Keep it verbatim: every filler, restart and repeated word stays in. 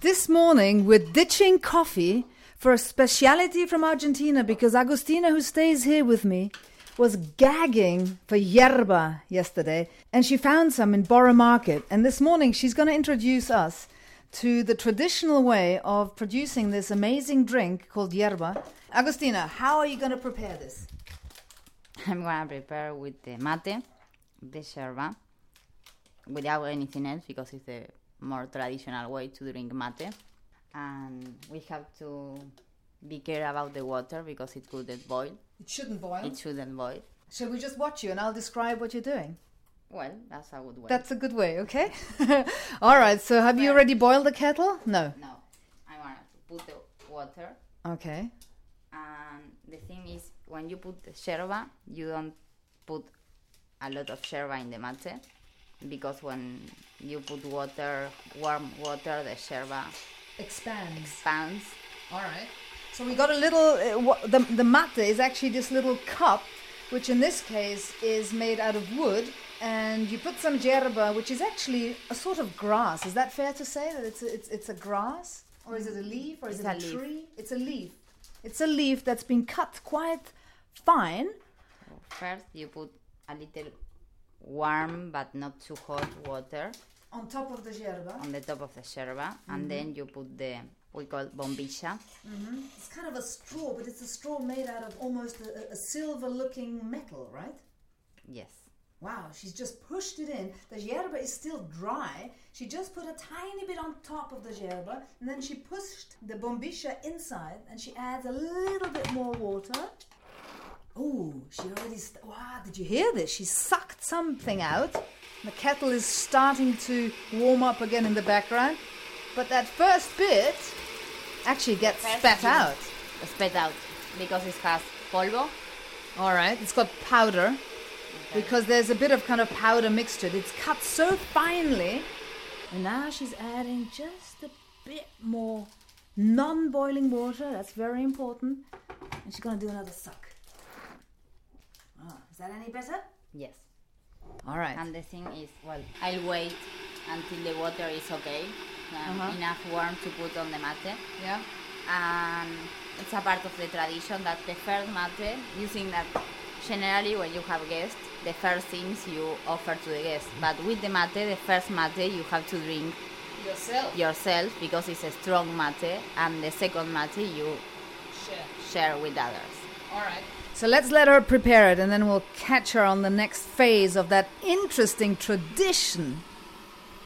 this morning we're ditching coffee for a speciality from Argentina because Agustina, who stays here with me, was gagging for yerba yesterday, and she found some in Borough Market. And this morning she's going to introduce us to the traditional way of producing this amazing drink called yerba. Agustina, how are you going to prepare this? I'm going to prepare with the mate, the yerba, without anything else because it's the more traditional way to drink mate. And we have to be careful about the water because it couldn't boil. It shouldn't boil? It shouldn't boil. Shall we just watch you and I'll describe what you're doing? Well, that's a good way. That's a good way, okay? All right, so have you already boiled the kettle? No. No. I want to put the water. Okay. And the thing is, when you put the yerba, you don't put a lot of yerba in the mate because when you put water, warm water, the yerba expands. expands. All right. So we got a little, uh, w- the, the mate is actually this little cup, which in this case is made out of wood, and you put some yerba, which is actually a sort of grass. Is that fair to say that it's a, it's, it's a grass? Or is it a leaf? Or is it's it a, a leaf. tree? It's a leaf. It's a leaf that's been cut quite fine. First, you put a little warm but not too hot water on top of the yerba. On the top of the yerba, mm-hmm. and then you put the we call bombilla. Mm-hmm. It's kind of a straw, but it's a straw made out of almost a, a silver-looking metal, right? Yes. Wow, she's just pushed it in. The yerba is still dry. She just put a tiny bit on top of the yerba, and then she pushed the bombilla inside, and she adds a little bit more water. Oh, she already... St- wow, did you hear this? She sucked something out. The kettle is starting to warm up again in the background. But that first bit actually gets first spat out. Spat out, because it has polvo. All right, it's got powder. Okay. Because there's a bit of kind of powder mixed to it. It's cut so finely. And now she's adding just a bit more non-boiling water. That's very important. And she's going to do another suck. Oh, is that any better? Yes. All right. And the thing is, well, I'll wait until the water is okay. Uh, uh-huh. Enough warm to put on the mate. Yeah. And it's a part of the tradition that the first mate, using that generally when you have guests, the first things you offer to the guests. But with the mate, the first mate you have to drink yourself. Yourself because it's a strong mate, and the second mate you share, share with others. All right. So let's let her prepare it, and then we'll catch her on the next phase of that interesting tradition